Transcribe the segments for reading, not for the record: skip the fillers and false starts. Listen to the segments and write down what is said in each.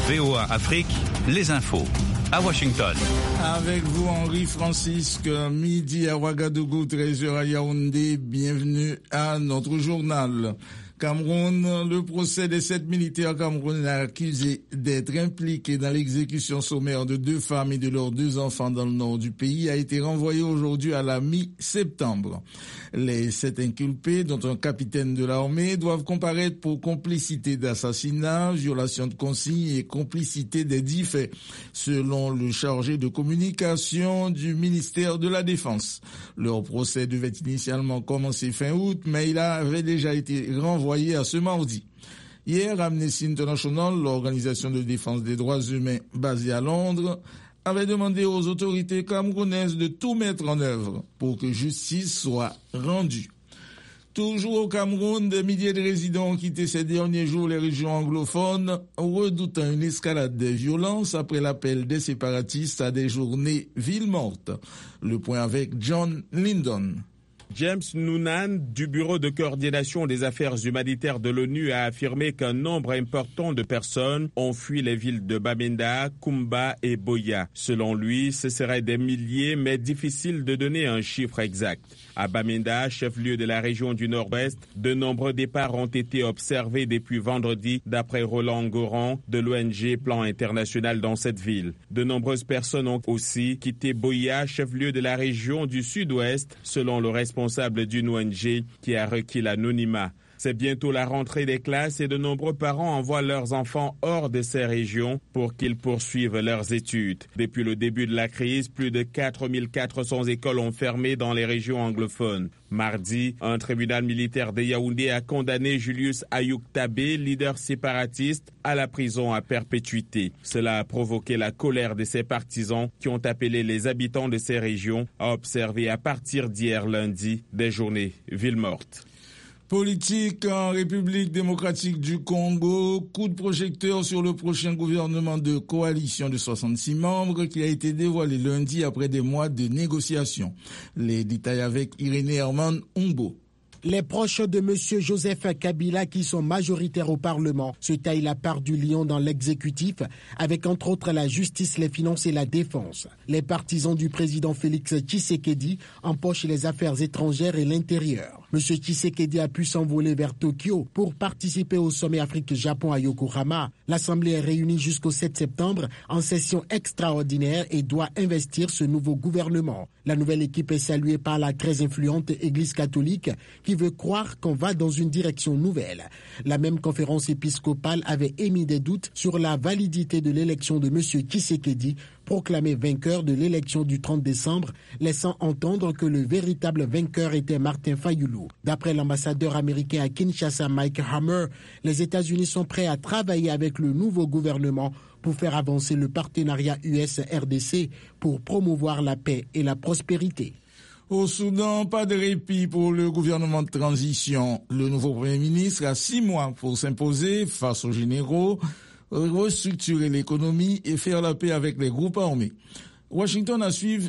VOA Afrique, les infos. À Washington. Avec vous, Henri Francisque, midi à Ouagadougou, 13h à Yaoundé. Bienvenue à notre journal. Cameroun, le procès des 7 militaires camerounais accusés d'être impliqués dans l'exécution sommaire de 2 femmes et de leurs 2 enfants dans le nord du pays a été renvoyé aujourd'hui à la mi-septembre. Les 7 inculpés, dont un capitaine de l'armée, doivent comparaître pour complicité d'assassinat, violation de consignes et complicité des 10 faits, selon le chargé de communication du ministère de la Défense. Leur procès devait initialement commencer fin août, mais il avait déjà été renvoyé à ce mardi. Hier, Amnesty International, l'organisation de défense des droits humains basée à Londres, avait demandé aux autorités camerounaises de tout mettre en œuvre pour que justice soit rendue. Toujours au Cameroun, des milliers de résidents ont quitté ces derniers jours les régions anglophones, redoutant une escalade des violences après l'appel des séparatistes à des journées ville morte. Le point avec John Lyndon. James Noonan, du Bureau de coordination des affaires humanitaires de l'ONU, a affirmé qu'un nombre important de personnes ont fui les villes de Bamenda, Kumba et Boya. Selon lui, ce seraient des milliers, mais difficile de donner un chiffre exact. À Bamenda, chef-lieu de la région du Nord-Ouest, de nombreux départs ont été observés depuis vendredi, d'après Roland Goran de l'ONG Plan International dans cette ville. De nombreuses personnes ont aussi quitté Boya, chef-lieu de la région du Sud-Ouest, selon le responsable d'une ONG qui a requis l'anonymat. C'est bientôt la rentrée des classes et de nombreux parents envoient leurs enfants hors de ces régions pour qu'ils poursuivent leurs études. Depuis le début de la crise, plus de 4400 écoles ont fermé dans les régions anglophones. Mardi, un tribunal militaire de Yaoundé a condamné Julius Ayouk Tabé, leader séparatiste, à la prison à perpétuité. Cela a provoqué la colère de ses partisans qui ont appelé les habitants de ces régions à observer à partir d'hier lundi des journées ville morte. Politique en République démocratique du Congo, coup de projecteur sur le prochain gouvernement de coalition de 66 membres qui a été dévoilé lundi après des mois de négociations. Les détails avec Irénée Herman Umbo. Les proches de M. Joseph Kabila, qui sont majoritaires au Parlement, se taillent la part du lion dans l'exécutif, avec entre autres la justice, les finances et la défense. Les partisans du président Félix Tshisekedi empochent les affaires étrangères et l'intérieur. M. Tshisekedi a pu s'envoler vers Tokyo pour participer au sommet Afrique-Japon à Yokohama. L'Assemblée est réunie jusqu'au 7 septembre en session extraordinaire et doit investir ce nouveau gouvernement. La nouvelle équipe est saluée par la très influente Église catholique qui veut croire qu'on va dans une direction nouvelle. La même conférence épiscopale avait émis des doutes sur la validité de l'élection de M. Tshisekedi, proclamé vainqueur de l'élection du 30 décembre, laissant entendre que le véritable vainqueur était Martin Fayulu. D'après l'ambassadeur américain à Kinshasa, Mike Hammer, les États-Unis sont prêts à travailler avec le nouveau gouvernement pour faire avancer le partenariat US-RDC pour promouvoir la paix et la prospérité. Au Soudan, pas de répit pour le gouvernement de transition. Le nouveau Premier ministre a 6 mois pour s'imposer face aux généraux, restructurer l'économie et faire la paix avec les groupes armés. Washington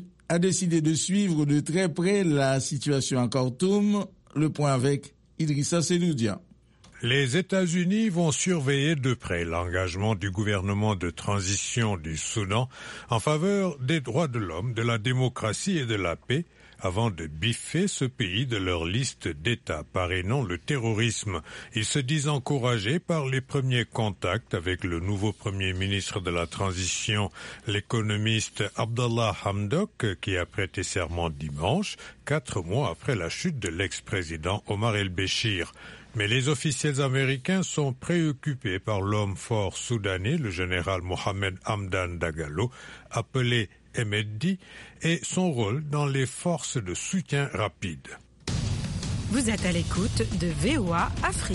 a décidé de suivre de très près la situation à Khartoum. Le point avec Idrissa Seloudia. Les États-Unis vont surveiller de près l'engagement du gouvernement de transition du Soudan en faveur des droits de l'homme, de la démocratie et de la paix, avant de biffer ce pays de leur liste d'États parrainant le terrorisme. Ils se disent encouragés par les premiers contacts avec le nouveau Premier ministre de la transition, l'économiste Abdallah Hamdok, qui a prêté serment dimanche, 4 mois après la chute de l'ex-président Omar el-Béchir. Mais les officiels américains sont préoccupés par l'homme fort soudanais, le général Mohamed Hamdan Dagalo, appelé Emedi, et son rôle dans les forces de soutien rapide. Vous êtes à l'écoute de VOA Afrique.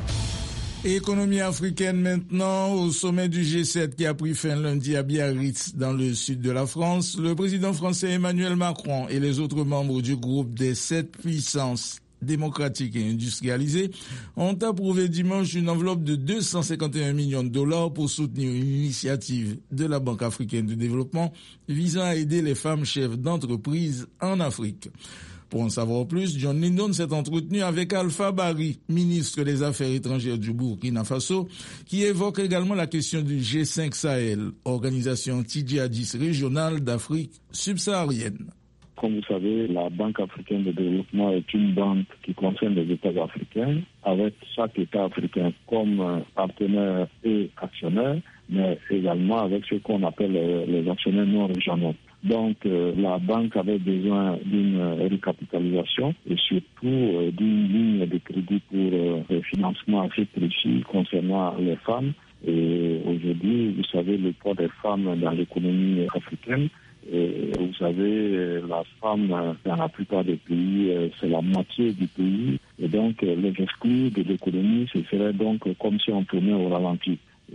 Économie africaine maintenant, au sommet du G7 qui a pris fin lundi à Biarritz dans le sud de la France, le président français Emmanuel Macron et les autres membres du groupe des 7 puissances démocratiques et industrialisées ont approuvé dimanche une enveloppe de 251 millions de dollars pour soutenir une initiative de la Banque africaine de développement visant à aider les femmes chefs d'entreprise en Afrique. Pour en savoir plus, John Lindon s'est entretenu avec Alpha Bari, ministre des Affaires étrangères du Burkina Faso, qui évoque également la question du G5 Sahel, organisation anti-djihadiste régionale d'Afrique subsaharienne. Comme vous savez, la Banque africaine de développement est une banque qui concerne les États africains, avec chaque État africain comme partenaire et actionnaire, mais également avec ce qu'on appelle les actionnaires non régionaux. Donc, la banque avait besoin d'une recapitalisation et surtout d'une ligne de crédit pour le financement assez précis concernant les femmes. Et aujourd'hui, vous savez, le poids des femmes dans l'économie africaine. Et vous savez, la femme, dans la plupart des pays, c'est la moitié du pays. Et donc, les exclus de l'économie, ce serait donc comme si on tournait au ralenti.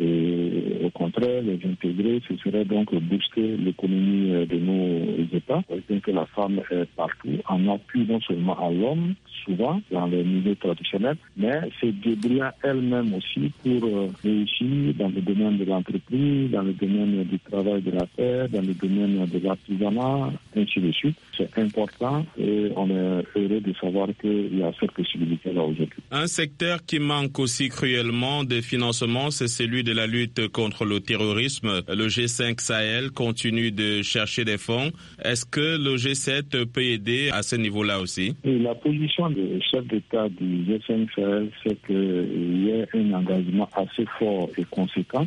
Et au contraire, les intégrer, ce serait donc booster l'économie de nos États. C'est que la femme est partout, en appui non seulement à l'homme, souvent dans les milieux traditionnels, mais se débrouillant elle-même aussi pour réussir dans le domaine de l'entreprise, dans le domaine du travail de la terre, dans le domaine de l'artisanat, ainsi de suite. C'est important et on est heureux de savoir qu'il y a cette possibilité-là aujourd'hui. Un secteur qui manque aussi cruellement de financement, c'est celui de la lutte contre le terrorisme. Le G5 Sahel continue de chercher des fonds. Est-ce que le G7 peut aider à ce niveau-là aussi? Et la position du chef d'État du G5 Sahel, c'est qu'il y ait un engagement assez fort et conséquent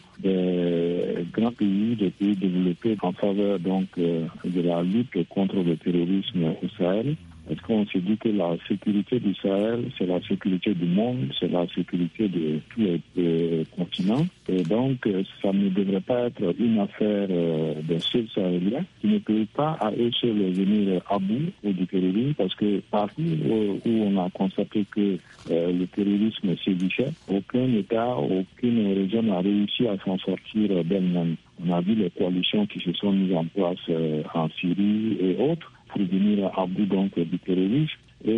des grands pays, des pays développés en faveur donc de la lutte contre le terrorisme au Sahel. Parce qu'on se dit que la sécurité du Sahel, c'est la sécurité du monde, c'est la sécurité de tous les continents. Et donc, ça ne devrait pas être une affaire des seuls Sahéliens qui ne peuvent pas à eux seuls venir à bout du terrorisme, parce que partout où on a constaté que le terrorisme sévichait, aucun État, aucune région n'a réussi à s'en sortir d'elle-même. On a vu les coalitions qui se sont mises en place en Syrie et autres, pour venir à bout donc du terrorisme.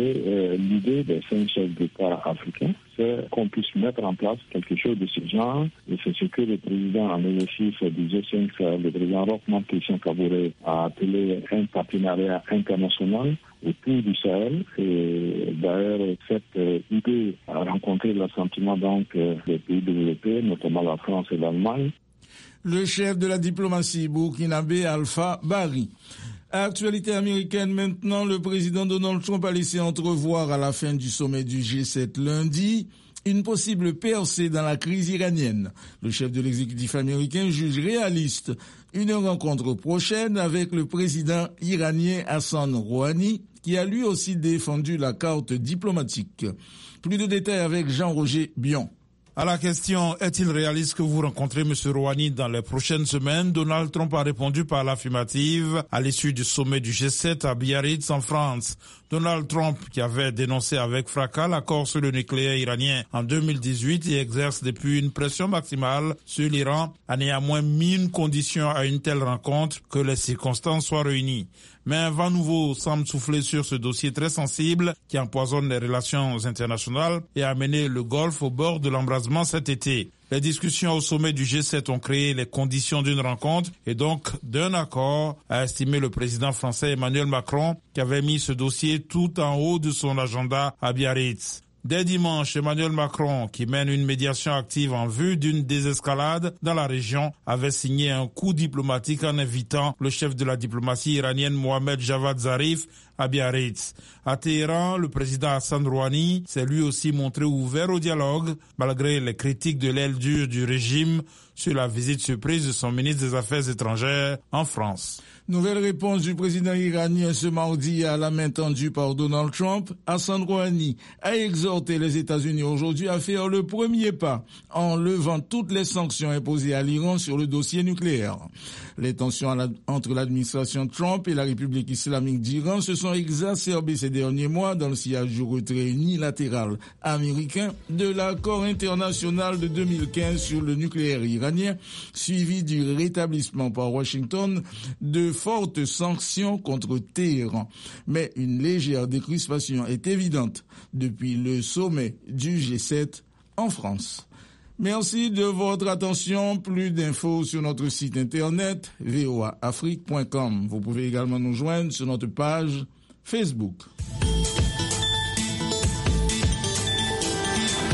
Et l'idée des 5 chefs d'État africains, c'est qu'on puisse mettre en place quelque chose de ce genre. Et c'est ce que le président en exercice du G5 Sahel, le président Roch-Marc Christian Kaboré, a appelé un partenariat international autour du Sahel. Et d'ailleurs, cette idée a rencontré l'assentiment donc des pays développés, notamment la France et l'Allemagne. Le chef de la diplomatie burkinabé, Alpha Bari. Actualité américaine maintenant, le président Donald Trump a laissé entrevoir à la fin du sommet du G7 lundi une possible percée dans la crise iranienne. Le chef de l'exécutif américain juge réaliste une rencontre prochaine avec le président iranien Hassan Rouhani, qui a lui aussi défendu la carte diplomatique. Plus de détails avec Jean-Roger Bion. À la question « Est-il réaliste que vous rencontrez M. Rouhani dans les prochaines semaines ?», Donald Trump a répondu par l'affirmative à l'issue du sommet du G7 à Biarritz en France. Donald Trump, qui avait dénoncé avec fracas l'accord sur le nucléaire iranien en 2018 et exerce depuis une pression maximale sur l'Iran, a néanmoins mis une condition à une telle rencontre, que les circonstances soient réunies. Mais un vent nouveau semble souffler sur ce dossier très sensible qui empoisonne les relations internationales et a mené le Golfe au bord de l'embrasement cet été. Les discussions au sommet du G7 ont créé les conditions d'une rencontre et donc d'un accord, a estimé le président français Emmanuel Macron, qui avait mis ce dossier tout en haut de son agenda à Biarritz. Dès dimanche, Emmanuel Macron, qui mène une médiation active en vue d'une désescalade dans la région, avait signé un coup diplomatique en invitant le chef de la diplomatie iranienne Mohamed Javad Zarif à Biarritz. À Téhéran, le président Hassan Rouhani s'est lui aussi montré ouvert au dialogue, malgré les critiques de l'aile dure du régime sur la visite surprise de son ministre des Affaires étrangères en France. Nouvelle réponse du président iranien ce mardi à la main tendue par Donald Trump. Hassan Rouhani a exhorté les États-Unis aujourd'hui à faire le premier pas en levant toutes les sanctions imposées à l'Iran sur le dossier nucléaire. Les tensions entre l'administration Trump et la République islamique d'Iran se sont exacerbées ces derniers mois dans le sillage du retrait unilatéral américain de l'accord international de 2015 sur le nucléaire iranien, suivi du rétablissement par Washington de fortes sanctions contre Téhéran. Mais une légère décrispation est évidente depuis le sommet du G7 en France. Merci de votre attention. Plus d'infos sur notre site internet voaafrique.com. Vous pouvez également nous joindre sur notre page Facebook.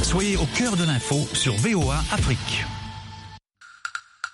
Soyez au cœur de l'info sur VOA Afrique.